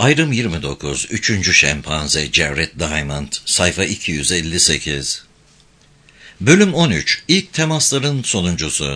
Ayrım 29, 3. Şempanze Jared Diamond, sayfa 258. Bölüm 13, İlk temasların sonuncusu.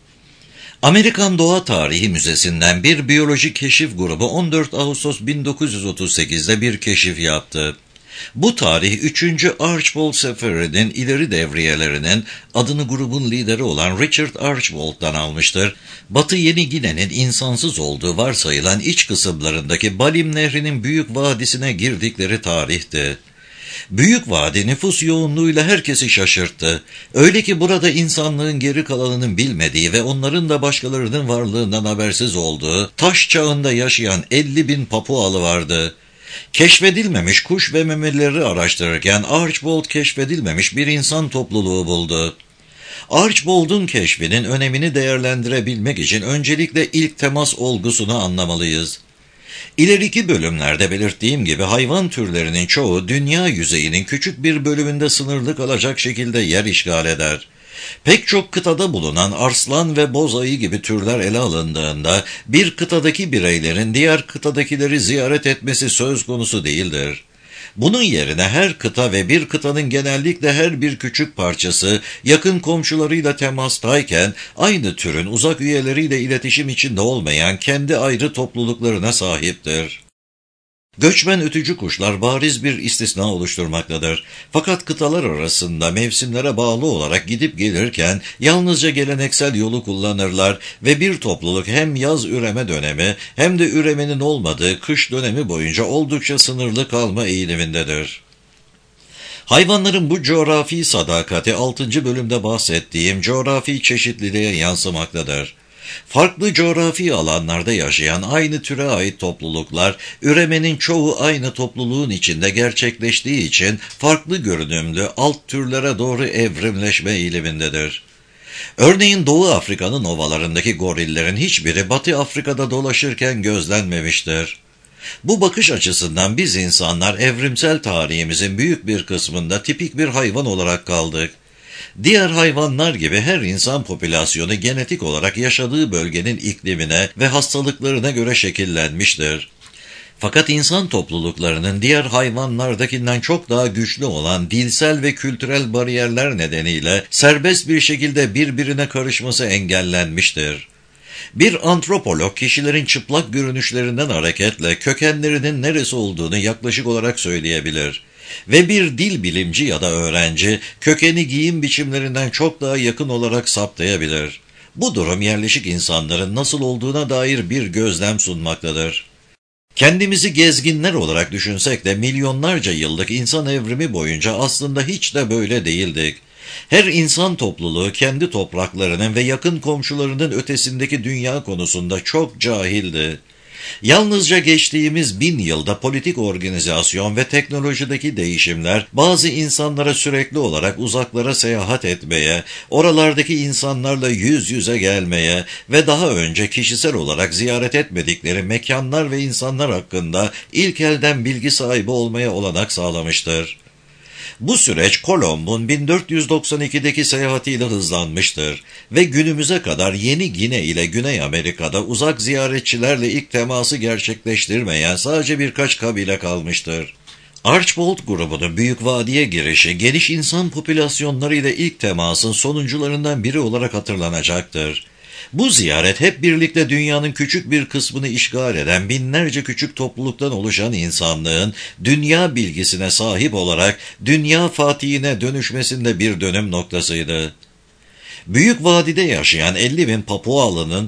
Amerikan Doğa Tarihi Müzesi'nden bir biyolojik keşif grubu 14 Ağustos 1938'de bir keşif yaptı. Bu tarih 3. Archibald Safari'nin ileri devriyelerinin adını grubun lideri olan Richard Archibald'dan almıştır. Batı Yeni Gine'nin insansız olduğu varsayılan iç kısımlarındaki Balim Nehri'nin Büyük Vadisi'ne girdikleri tarihti. Büyük Vadi nüfus yoğunluğuyla herkesi şaşırttı. Öyle ki burada insanlığın geri kalanının bilmediği ve onların da başkalarının varlığından habersiz olduğu taş çağında yaşayan 50.000 Papualı vardı. Keşfedilmemiş kuş ve memelileri araştırırken Archibald keşfedilmemiş bir insan topluluğu buldu. Archibald'un keşfinin önemini değerlendirebilmek için öncelikle ilk temas olgusunu anlamalıyız. İleriki bölümlerde belirttiğim gibi hayvan türlerinin çoğu dünya yüzeyinin küçük bir bölümünde sınırlı kalacak şekilde yer işgal eder. Pek çok kıtada bulunan arslan ve boz ayı gibi türler ele alındığında bir kıtadaki bireylerin diğer kıtadakileri ziyaret etmesi söz konusu değildir. Bunun yerine her kıta ve bir kıtanın genellikle her bir küçük parçası yakın komşularıyla temastayken aynı türün uzak üyeleriyle iletişim içinde olmayan kendi ayrı topluluklarına sahiptir. Göçmen ötücü kuşlar bariz bir istisna oluşturmaktadır. Fakat kıtalar arasında mevsimlere bağlı olarak gidip gelirken yalnızca geleneksel yolu kullanırlar ve bir topluluk hem yaz üreme dönemi hem de üremenin olmadığı kış dönemi boyunca oldukça sınırlı kalma eğilimindedir. Hayvanların bu coğrafi sadakati 6. bölümde bahsettiğim coğrafi çeşitliliğe yansımaktadır. Farklı coğrafi alanlarda yaşayan aynı türe ait topluluklar, üremenin çoğu aynı topluluğun içinde gerçekleştiği için farklı görünümlü alt türlere doğru evrimleşme eğilimindedir. Örneğin Doğu Afrika'nın ovalarındaki gorillerin hiçbiri Batı Afrika'da dolaşırken gözlenmemiştir. Bu bakış açısından biz insanlar evrimsel tarihimizin büyük bir kısmında tipik bir hayvan olarak kaldık. Diğer hayvanlar gibi her insan popülasyonu genetik olarak yaşadığı bölgenin iklimine ve hastalıklarına göre şekillenmiştir. Fakat insan topluluklarının diğer hayvanlardakinden çok daha güçlü olan dilsel ve kültürel bariyerler nedeniyle serbest bir şekilde birbirine karışması engellenmiştir. Bir antropolog kişilerin çıplak görünüşlerinden hareketle kökenlerinin neresi olduğunu yaklaşık olarak söyleyebilir. Ve bir dil bilimci ya da öğrenci kökeni giyim biçimlerinden çok daha yakın olarak saptayabilir. Bu durum yerleşik insanların nasıl olduğuna dair bir gözlem sunmaktadır. Kendimizi gezginler olarak düşünsek de milyonlarca yıllık insan evrimi boyunca aslında hiç de böyle değildik. Her insan topluluğu kendi topraklarının ve yakın komşularının ötesindeki dünya konusunda çok cahildi. Yalnızca geçtiğimiz 1000 yılda politik organizasyon ve teknolojideki değişimler bazı insanlara sürekli olarak uzaklara seyahat etmeye, oralardaki insanlarla yüz yüze gelmeye ve daha önce kişisel olarak ziyaret etmedikleri mekanlar ve insanlar hakkında ilk elden bilgi sahibi olmaya olanak sağlamıştır. Bu süreç Kolomb'un 1492'deki seyahatiyle hızlanmıştır ve günümüze kadar Yeni Gine ile Güney Amerika'da uzak ziyaretçilerle ilk teması gerçekleştirmeyen sadece birkaç kabile kalmıştır. Archibald grubunun Büyük Vadi'ye girişi geniş insan popülasyonları ile ilk temasın sonuncularından biri olarak hatırlanacaktır. Bu ziyaret hep birlikte dünyanın küçük bir kısmını işgal eden binlerce küçük topluluktan oluşan insanlığın dünya bilgisine sahip olarak dünya fatihine dönüşmesinde bir dönüm noktasıydı. Büyük Vadi'de yaşayan 50.000 Papualı'nın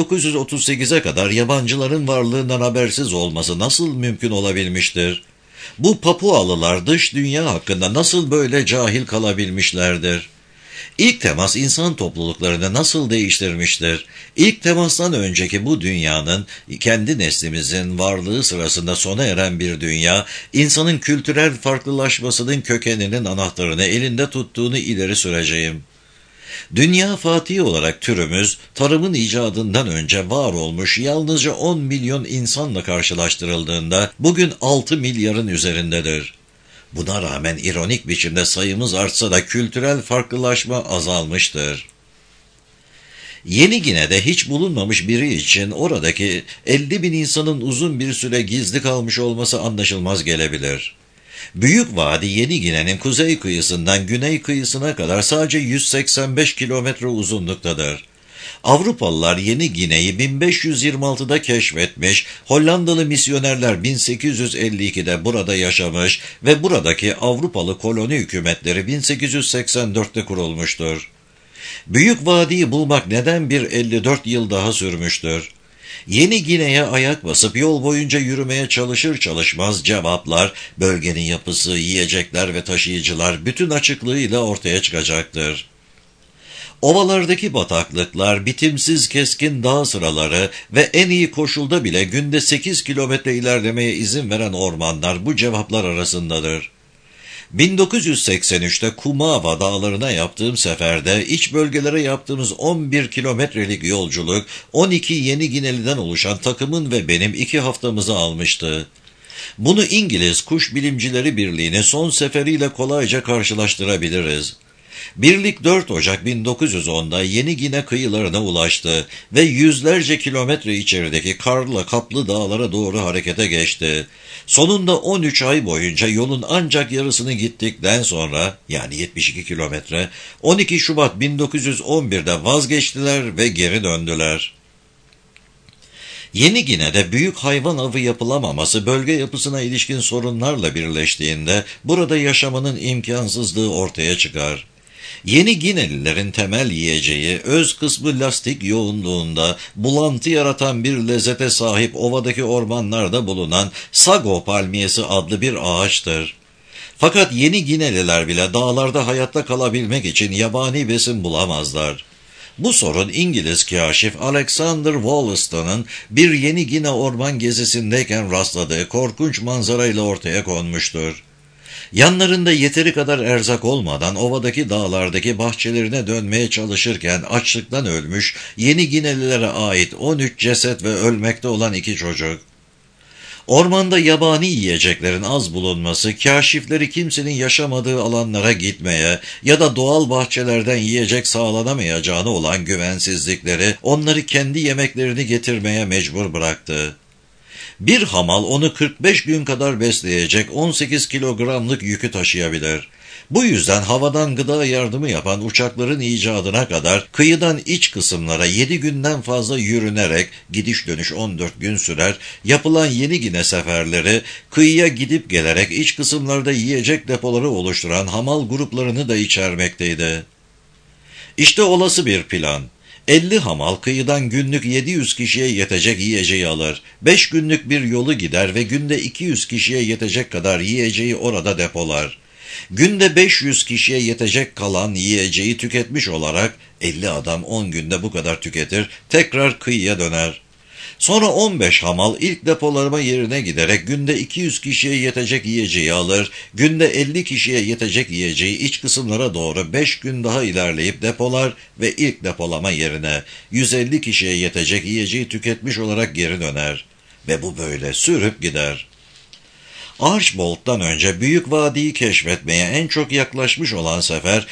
1938'e kadar yabancıların varlığından habersiz olması nasıl mümkün olabilmiştir? Bu Papualılar dış dünya hakkında nasıl böyle cahil kalabilmişlerdir? İlk temas insan topluluklarını nasıl değiştirmiştir? İlk temastan önceki bu dünyanın, kendi neslimizin varlığı sırasında sona eren bir dünya, insanın kültürel farklılaşmasının kökeninin anahtarını elinde tuttuğunu ileri süreceğim. Dünya fatihi olarak türümüz, tarımın icadından önce var olmuş yalnızca 10 milyon insanla karşılaştırıldığında bugün 6 milyarın üzerindedir. Buna rağmen ironik biçimde sayımız artsa da kültürel farklılaşma azalmıştır. Yeni Gine'de hiç bulunmamış biri için oradaki 50 bin insanın uzun bir süre gizli kalmış olması anlaşılmaz gelebilir. Büyük Vadi Yeni Gine'nin kuzey kıyısından güney kıyısına kadar sadece 185 kilometre uzunluktadır. Avrupalılar Yeni Gine'yi 1526'da keşfetmiş, Hollandalı misyonerler 1852'de burada yaşamış ve buradaki Avrupalı koloni hükümetleri 1884'te kurulmuştur. Büyük Vadi'yi bulmak neden bir 54 yıl daha sürmüştür? Yeni Gine'ye ayak basıp yol boyunca yürümeye çalışır çalışmaz cevaplar, bölgenin yapısı, yiyecekler ve taşıyıcılar bütün açıklığıyla ortaya çıkacaktır. Ovalardaki bataklıklar, bitimsiz keskin dağ sıraları ve en iyi koşulda bile günde 8 kilometre ilerlemeye izin veren ormanlar bu cevaplar arasındadır. 1983'te Kumava dağlarına yaptığım seferde iç bölgelere yaptığımız 11 kilometrelik yolculuk 12 Yeni Gineli'den oluşan takımın ve benim 2 haftamızı almıştı. Bunu İngiliz Kuş Bilimcileri Birliği'nin son seferiyle kolayca karşılaştırabiliriz. Birlik 4 Ocak 1910'da Yeni Gine kıyılarına ulaştı ve yüzlerce kilometre içerideki karla kaplı dağlara doğru harekete geçti. Sonunda 13 ay boyunca yolun ancak yarısını gittikten sonra, yani 72 kilometre, 12 Şubat 1911'de vazgeçtiler ve geri döndüler. Yeni Gine'de büyük hayvan avı yapılamaması bölge yapısına ilişkin sorunlarla birleştiğinde burada yaşamanın imkansızlığı ortaya çıkar. Yeni Ginelilerin temel yiyeceği öz kısmı lastik yoğunluğunda bulantı yaratan bir lezzete sahip ovadaki ormanlarda bulunan sago palmiyesi adlı bir ağaçtır. Fakat Yeni Gineliler bile dağlarda hayatta kalabilmek için yabani besin bulamazlar. Bu sorun İngiliz kâşif Alexander Wollaston'ın bir Yeni Gine orman gezisindeyken rastladığı korkunç manzarayla ortaya konmuştur. Yanlarında yeteri kadar erzak olmadan ovadaki dağlardaki bahçelerine dönmeye çalışırken açlıktan ölmüş Yeni Ginelilere ait 13 ceset ve ölmekte olan 2 çocuk. Ormanda yabani yiyeceklerin az bulunması, kâşifleri kimsenin yaşamadığı alanlara gitmeye ya da doğal bahçelerden yiyecek sağlanamayacağına olan güvensizlikleri onları kendi yemeklerini getirmeye mecbur bıraktı. Bir hamal onu 45 gün kadar besleyecek 18 kilogramlık yükü taşıyabilir. Bu yüzden havadan gıda yardımı yapan uçakların icadına kadar kıyıdan iç kısımlara 7 günden fazla yürünerek gidiş dönüş 14 gün sürer, yapılan Yeni Gine seferleri kıyıya gidip gelerek iç kısımlarda yiyecek depoları oluşturan hamal gruplarını da içermekteydi. İşte olası bir plan. 50 hamal kıyıdan günlük 700 kişiye yetecek yiyeceği alır. 5 günlük bir yolu gider ve günde 200 kişiye yetecek kadar yiyeceği orada depolar. Günde 500 kişiye yetecek kalan yiyeceği tüketmiş olarak 50 adam 10 günde bu kadar tüketir, tekrar kıyıya döner. Sonra 15 hamal ilk depolama yerine giderek günde 200 kişiye yetecek yiyeceği alır, günde 50 kişiye yetecek yiyeceği iç kısımlara doğru 5 gün daha ilerleyip depolar ve ilk depolama yerine 150 kişiye yetecek yiyeceği tüketmiş olarak geri döner. Ve bu böyle sürüp gider. Archbold'dan önce Büyük Vadi'yi keşfetmeye en çok yaklaşmış olan sefer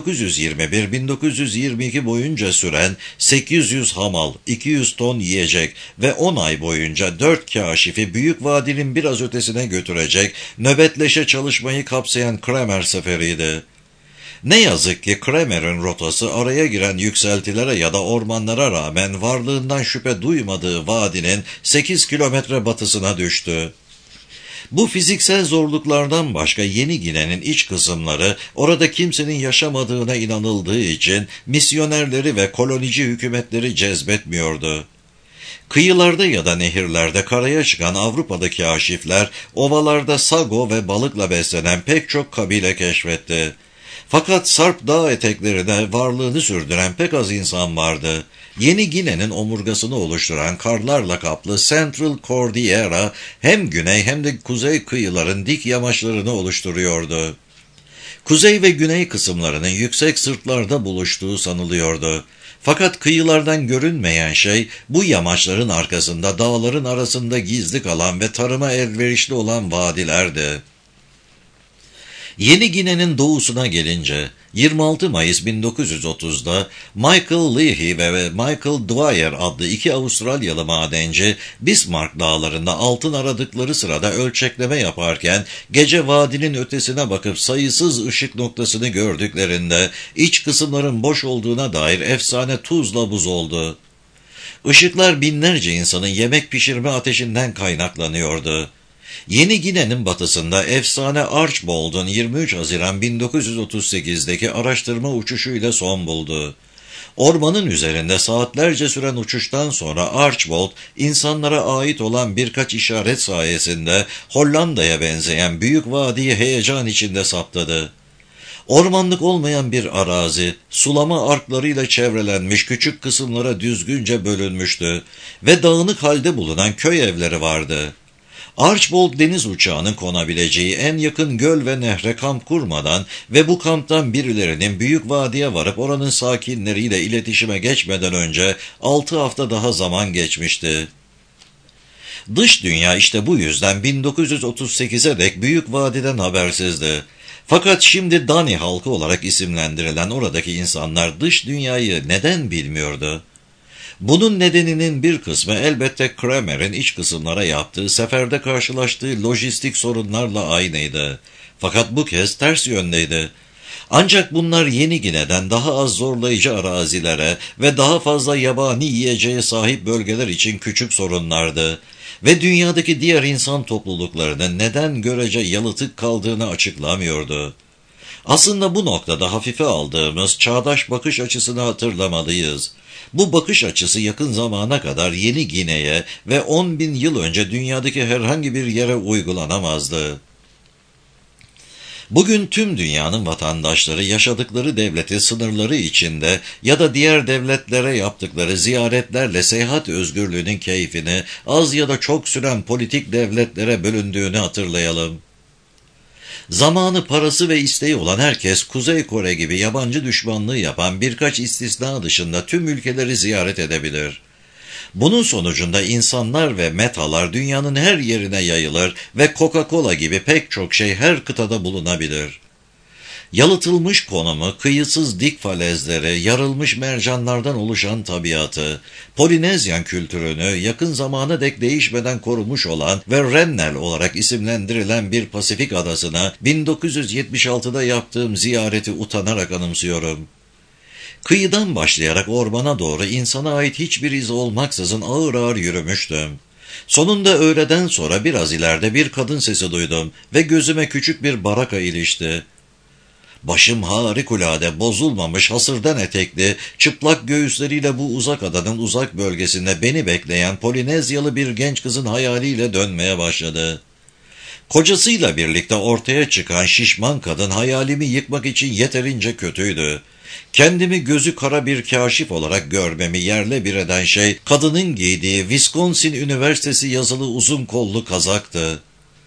1921-1922 boyunca süren 800 hamal, 200 ton yiyecek ve 10 ay boyunca 4 kâşifi Büyük Vadi'nin biraz ötesine götürecek nöbetleşe çalışmayı kapsayan Kremer seferiydi. Ne yazık ki Kremer'in rotası araya giren yükseltilere ya da ormanlara rağmen varlığından şüphe duymadığı vadinin 8 kilometre batısına düştü. Bu fiziksel zorluklardan başka Yeni Gine'nin iç kısımları orada kimsenin yaşamadığına inanıldığı için misyonerleri ve kolonici hükümetleri cezbetmiyordu. Kıyılarda ya da nehirlerde karaya çıkan Avrupa'daki kâşifler ovalarda sago ve balıkla beslenen pek çok kabile keşfetti. Fakat Sarp dağ eteklerine varlığını sürdüren pek az insan vardı. Yeni Gine'nin omurgasını oluşturan karlarla kaplı Central Cordillera hem güney hem de kuzey kıyıların dik yamaçlarını oluşturuyordu. Kuzey ve güney kısımlarının yüksek sırtlarda buluştuğu sanılıyordu. Fakat kıyılardan görünmeyen şey bu yamaçların arkasında dağların arasında gizli kalan ve tarıma elverişli olan vadilerdi. Yeni Gine'nin doğusuna gelince 26 Mayıs 1930'da Michael Leahy ve Michael Dwyer adlı iki Avustralyalı madenci Bismarck dağlarında altın aradıkları sırada ölçekleme yaparken gece vadinin ötesine bakıp sayısız ışık noktasını gördüklerinde iç kısımların boş olduğuna dair efsane tuzla buz oldu. Işıklar binlerce insanın yemek pişirme ateşinden kaynaklanıyordu. Yeni Gine'nin batısında efsane Archbold'un 23 Haziran 1938'deki araştırma uçuşuyla son buldu. Ormanın üzerinde saatlerce süren uçuştan sonra Archbold, insanlara ait olan birkaç işaret sayesinde Hollanda'ya benzeyen büyük vadiyi heyecan içinde saptadı. Ormanlık olmayan bir arazi, sulama arklarıyla çevrelenmiş küçük kısımlara düzgünce bölünmüştü ve dağınık halde bulunan köy evleri vardı. Archbold deniz uçağının konabileceği en yakın göl ve nehre kamp kurmadan ve bu kamptan birilerinin büyük vadiye varıp oranın sakinleriyle iletişime geçmeden önce 6 hafta daha zaman geçmişti. Dış dünya işte bu yüzden 1938'e dek büyük vadiden habersizdi. Fakat şimdi Dani halkı olarak isimlendirilen oradaki insanlar dış dünyayı neden bilmiyordu? Bunun nedeninin bir kısmı elbette Kramer'in iç kısımlara yaptığı seferde karşılaştığı lojistik sorunlarla aynıydı. Fakat bu kez ters yöndeydi. Ancak bunlar Yeni Gine'den daha az zorlayıcı arazilere ve daha fazla yabani yiyeceğe sahip bölgeler için küçük sorunlardı. Ve dünyadaki diğer insan topluluklarının neden görece yalıtık kaldığını açıklamıyordu. Aslında bu noktada hafife aldığımız çağdaş bakış açısını hatırlamalıyız. Bu bakış açısı yakın zamana kadar Yeni Gine'ye ve 10.000 yıl önce dünyadaki herhangi bir yere uygulanamazdı. Bugün tüm dünyanın vatandaşları yaşadıkları devletin sınırları içinde ya da diğer devletlere yaptıkları ziyaretlerle seyahat özgürlüğünün keyfini az ya da çok süren politik devletlere bölündüğünü hatırlayalım. Zamanı, parası ve isteği olan herkes Kuzey Kore gibi yabancı düşmanlığı yapan birkaç istisna dışında tüm ülkeleri ziyaret edebilir. Bunun sonucunda insanlar ve metalar dünyanın her yerine yayılır ve Coca-Cola gibi pek çok şey her kıtada bulunabilir. Yalıtılmış konumu, kıyısız dik falezleri, yarılmış mercanlardan oluşan tabiatı, Polinezyan kültürünü yakın zamana dek değişmeden korumuş olan ve Rennell olarak isimlendirilen bir Pasifik adasına 1976'da yaptığım ziyareti utanarak anımsıyorum. Kıyıdan başlayarak ormana doğru insana ait hiçbir iz olmaksızın ağır ağır yürümüştüm. Sonunda öğleden sonra biraz ileride bir kadın sesi duydum ve gözüme küçük bir baraka ilişti. Başım harikulade bozulmamış hasırdan etekli, çıplak göğüsleriyle bu uzak adanın uzak bölgesinde beni bekleyen Polinezyalı bir genç kızın hayaliyle dönmeye başladı. Kocasıyla birlikte ortaya çıkan şişman kadın hayalimi yıkmak için yeterince kötüydü. Kendimi gözü kara bir kâşif olarak görmemi yerle bir eden şey, kadının giydiği Wisconsin Üniversitesi yazılı uzun kollu kazaktı.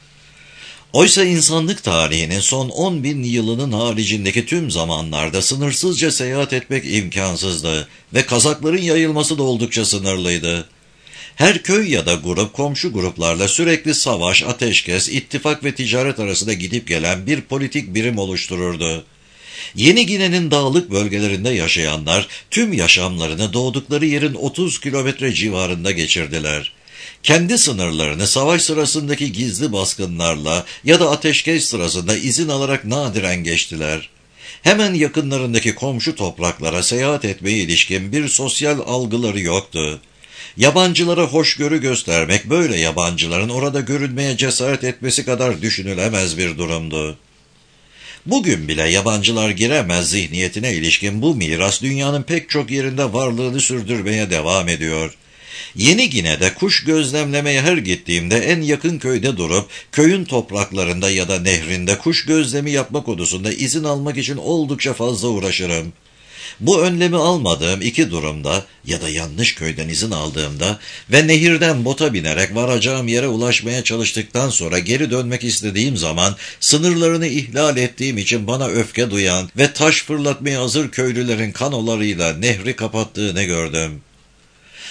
Oysa insanlık tarihinin son 10.000 yılının haricindeki tüm zamanlarda sınırsızca seyahat etmek imkansızdı ve kazakların yayılması da oldukça sınırlıydı. Her köy ya da grup komşu gruplarla sürekli savaş, ateşkes, ittifak ve ticaret arasında gidip gelen bir politik birim oluştururdu. Yeni Gine'nin dağlık bölgelerinde yaşayanlar tüm yaşamlarını doğdukları yerin 30 kilometre civarında geçirdiler. Kendi sınırlarını savaş sırasındaki gizli baskınlarla ya da ateşkes sırasında izin alarak nadiren geçtiler. Hemen yakınlarındaki komşu topraklara seyahat etmeye ilişkin bir sosyal algıları yoktu. Yabancılara hoşgörü göstermek böyle yabancıların orada görünmeye cesaret etmesi kadar düşünülemez bir durumdu. Bugün bile yabancılar giremez zihniyetine ilişkin bu miras dünyanın pek çok yerinde varlığını sürdürmeye devam ediyor. Yeni Gine'de kuş gözlemlemeye her gittiğimde en yakın köyde durup köyün topraklarında ya da nehrinde kuş gözlemi yapma konusunda izin almak için oldukça fazla uğraşırım. Bu önlemi almadığım iki durumda ya da yanlış köyden izin aldığımda ve nehirden bota binerek varacağım yere ulaşmaya çalıştıktan sonra geri dönmek istediğim zaman sınırlarını ihlal ettiğim için bana öfke duyan ve taş fırlatmaya hazır köylülerin kanolarıyla nehri kapattığını gördüm.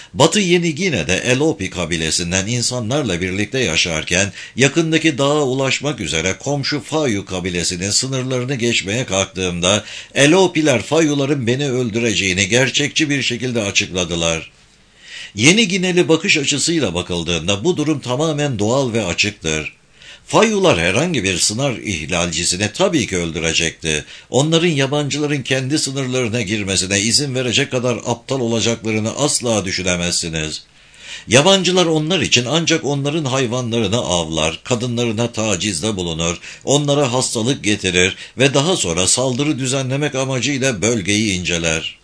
Batı Yeni Gine'de Elopi kabilesinden insanlarla birlikte yaşarken yakındaki dağa ulaşmak üzere komşu Fayu kabilesinin sınırlarını geçmeye kalktığımda Elopiler Fayuların beni öldüreceğini gerçekçi bir şekilde açıkladılar. Yeni Gineli bakış açısıyla bakıldığında bu durum tamamen doğal ve açıktır. Fayular herhangi bir sınır ihlalcisini tabii ki öldürecekti. Onların yabancıların kendi sınırlarına girmesine izin verecek kadar aptal olacaklarını asla düşünemezsiniz. Yabancılar onlar için ancak onların hayvanlarını avlar, kadınlarına tacizde bulunur, onlara hastalık getirir ve daha sonra saldırı düzenlemek amacıyla bölgeyi inceler.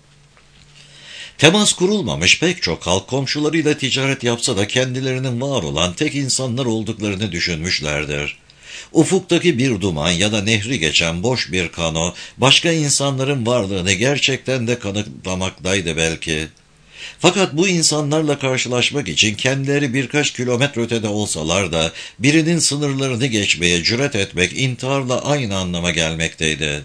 Temas kurulmamış pek çok halk komşularıyla ticaret yapsa da kendilerinin var olan tek insanlar olduklarını düşünmüşlerdir. Ufuktaki bir duman ya da nehri geçen boş bir kano başka insanların varlığını gerçekten de kanıtlamaktaydı belki. Fakat bu insanlarla karşılaşmak için kendileri birkaç kilometre ötede olsalar da birinin sınırlarını geçmeye cüret etmek intiharla aynı anlama gelmekteydi.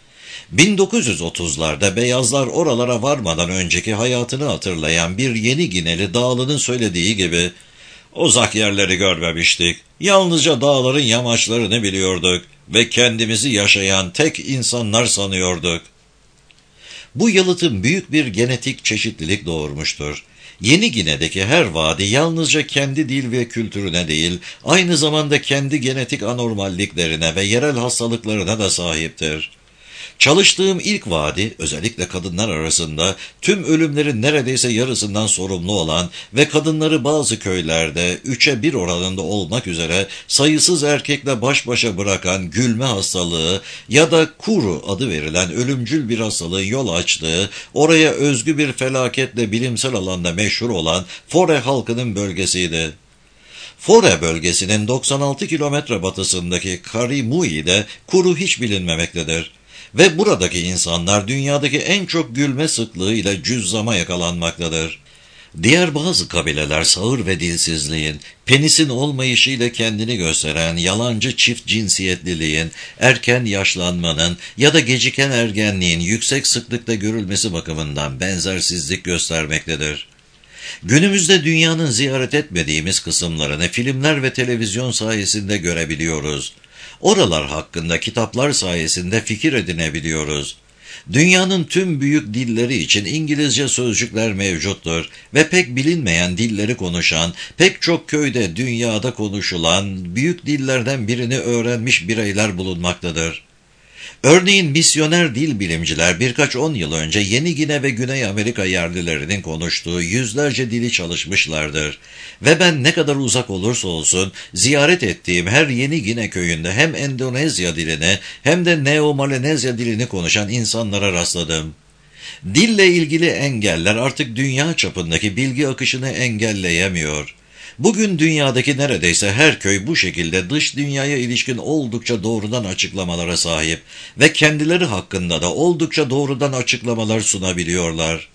1930'larda beyazlar oralara varmadan önceki hayatını hatırlayan bir Yeni Gineli dağlının söylediği gibi, "Uzak yerleri görmemiştik, yalnızca dağların yamaçlarını biliyorduk ve kendimizi yaşayan tek insanlar sanıyorduk." Bu yalıtım büyük bir genetik çeşitlilik doğurmuştur. Yeni Gine'deki her vadi yalnızca kendi dil ve kültürüne değil, aynı zamanda kendi genetik anormalliklerine ve yerel hastalıklarına da sahiptir. Çalıştığım ilk vadi, özellikle kadınlar arasında, tüm ölümlerin neredeyse yarısından sorumlu olan ve kadınları bazı köylerde 3'e 1 oranında olmak üzere sayısız erkekle baş başa bırakan gülme hastalığı ya da kuru adı verilen ölümcül bir hastalığın yol açtığı, oraya özgü bir felaketle bilimsel alanda meşhur olan Fore halkının bölgesiydi. Fore bölgesinin 96 kilometre batısındaki Karimui'de kuru hiç bilinmemektedir. Ve buradaki insanlar dünyadaki en çok gülme sıklığıyla cüzzama yakalanmaktadır. Diğer bazı kabileler sağır ve dilsizliğin, penisin olmayışıyla kendini gösteren yalancı çift cinsiyetliliğin, erken yaşlanmanın ya da geciken ergenliğin yüksek sıklıkta görülmesi bakımından benzersizlik göstermektedir. Günümüzde dünyanın ziyaret etmediğimiz kısımlarını filmler ve televizyon sayesinde görebiliyoruz. Oralar hakkında kitaplar sayesinde fikir edinebiliyoruz. Dünyanın tüm büyük dilleri için İngilizce sözcükler mevcuttur ve pek bilinmeyen dilleri konuşan, pek çok köyde dünyada konuşulan büyük dillerden birini öğrenmiş bireyler bulunmaktadır. Örneğin misyoner dil bilimciler birkaç 10 yıl önce Yeni Gine ve Güney Amerika yerlilerinin konuştuğu yüzlerce dili çalışmışlardır. Ve ben ne kadar uzak olursa olsun ziyaret ettiğim her Yeni Gine köyünde hem Endonezya dilini hem de Neo-Malinezya dilini konuşan insanlara rastladım. Dille ilgili engeller artık dünya çapındaki bilgi akışını engelleyemiyor. Bugün dünyadaki neredeyse her köy bu şekilde dış dünyaya ilişkin oldukça doğrudan açıklamalara sahip ve kendileri hakkında da oldukça doğrudan açıklamalar sunabiliyorlar.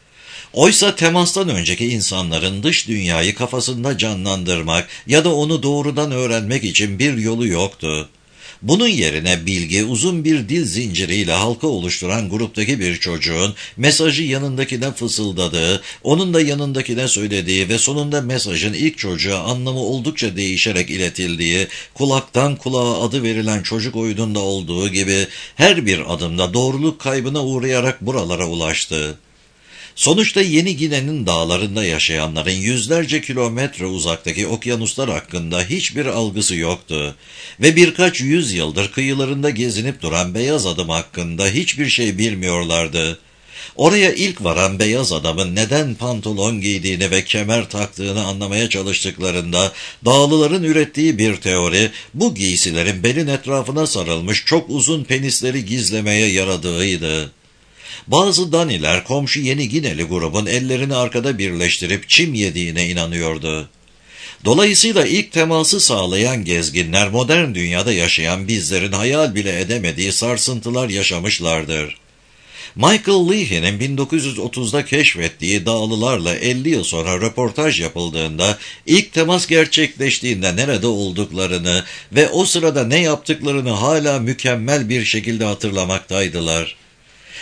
Oysa temastan önceki insanların dış dünyayı kafasında canlandırmak ya da onu doğrudan öğrenmek için bir yolu yoktu. Bunun yerine bilgi uzun bir dil zinciriyle halka oluşturan gruptaki bir çocuğun mesajı yanındakine fısıldadığı, onun da yanındakine söylediği ve sonunda mesajın ilk çocuğa anlamı oldukça değişerek iletildiği, kulaktan kulağa adı verilen çocuk oyununda olduğu gibi her bir adımda doğruluk kaybına uğrayarak buralara ulaştı. Sonuçta Yeni Gine'nin dağlarında yaşayanların yüzlerce kilometre uzaktaki okyanuslar hakkında hiçbir algısı yoktu ve birkaç yüzyıldır kıyılarında gezinip duran beyaz adam hakkında hiçbir şey bilmiyorlardı. Oraya ilk varan beyaz adamın neden pantolon giydiğini ve kemer taktığını anlamaya çalıştıklarında dağlıların ürettiği bir teori bu giysilerin belin etrafına sarılmış çok uzun penisleri gizlemeye yaradığıydı. Bazı Daniler komşu Yeni Gineli grubun ellerini arkada birleştirip çim yediğine inanıyordu. Dolayısıyla ilk teması sağlayan gezginler modern dünyada yaşayan bizlerin hayal bile edemediği sarsıntılar yaşamışlardır. Michael Leahy'nin 1930'da keşfettiği dağlılarla 50 yıl sonra röportaj yapıldığında ilk temas gerçekleştiğinde nerede olduklarını ve o sırada ne yaptıklarını hala mükemmel bir şekilde hatırlamaktaydılar.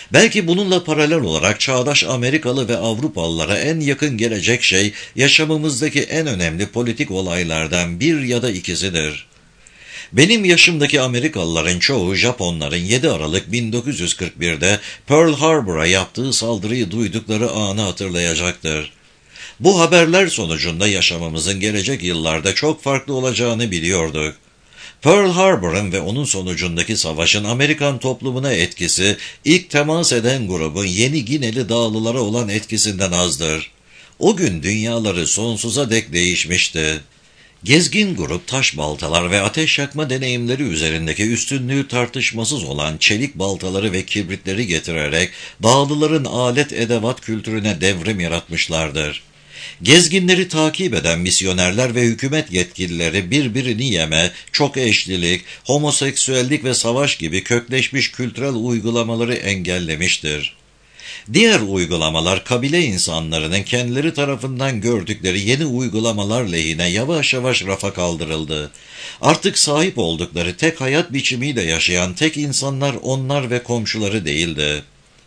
Belki bununla paralel olarak çağdaş Amerikalı ve Avrupalılara en yakın gelecek şey yaşamımızdaki en önemli politik olaylardan bir ya da ikisidir. Benim yaşımdaki Amerikalıların çoğu Japonların 7 Aralık 1941'de Pearl Harbor'a yaptığı saldırıyı duydukları anı hatırlayacaktır. Bu haberler sonucunda yaşamımızın gelecek yıllarda çok farklı olacağını biliyorduk. Pearl Harbor'ın ve onun sonucundaki savaşın Amerikan toplumuna etkisi, ilk temas eden grubun Yeni Gineli dağlılara olan etkisinden azdır. O gün dünyaları sonsuza dek değişmişti. Gezgin grup taş baltalar ve ateş yakma deneyimleri üzerindeki üstünlüğü tartışmasız olan çelik baltaları ve kibritleri getirerek dağlıların alet edevat kültürüne devrim yaratmışlardır. Gezginleri takip eden misyonerler ve hükümet yetkilileri birbirini yeme, çok eşlilik, homoseksüellik ve savaş gibi kökleşmiş kültürel uygulamaları engellemiştir. Diğer uygulamalar kabile insanlarının kendileri tarafından gördükleri yeni uygulamalar lehine yavaş yavaş rafa kaldırıldı. Artık sahip oldukları tek hayat biçimiyle yaşayan tek insanlar onlar ve komşuları değildi.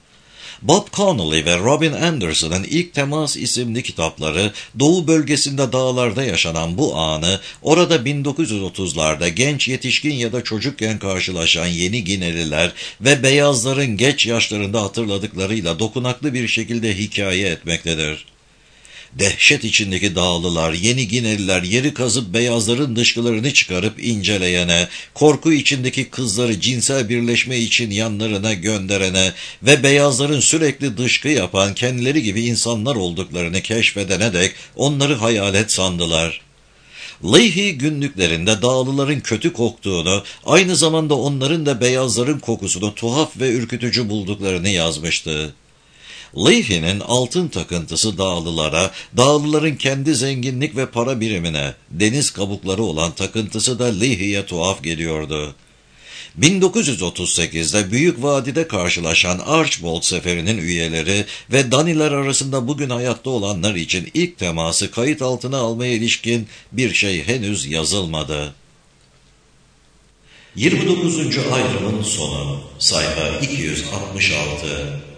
Bob Connolly ve Robin Anderson'ın İlk Temas isimli kitapları, Doğu bölgesinde dağlarda yaşanan bu anı, orada 1930'larda genç yetişkin ya da çocukken karşılaşan Yeni Gineliler ve beyazların geç yaşlarında hatırladıklarıyla dokunaklı bir şekilde hikaye etmektedir. Dehşet içindeki dağlılar, Yeni Gineliler yeri kazıp beyazların dışkılarını çıkarıp inceleyene, korku içindeki kızları cinsel birleşme için yanlarına gönderene ve beyazların sürekli dışkı yapan kendileri gibi insanlar olduklarını keşfedene dek onları hayalet sandılar. Leahy günlüklerinde dağlıların kötü koktuğunu, aynı zamanda onların da beyazların kokusunu tuhaf ve ürkütücü bulduklarını yazmıştı. Leahy'nin altın takıntısı dağlılara, dağlıların kendi zenginlik ve para birimine, deniz kabukları olan takıntısı da Leahy'ye tuhaf geliyordu. 1938'de Büyük Vadi'de karşılaşan Archbold seferinin üyeleri ve Daniler arasında bugün hayatta olanlar için ilk teması kayıt altına almaya ilişkin bir şey henüz yazılmadı. 29. ayrımın sonu, sayfa 266.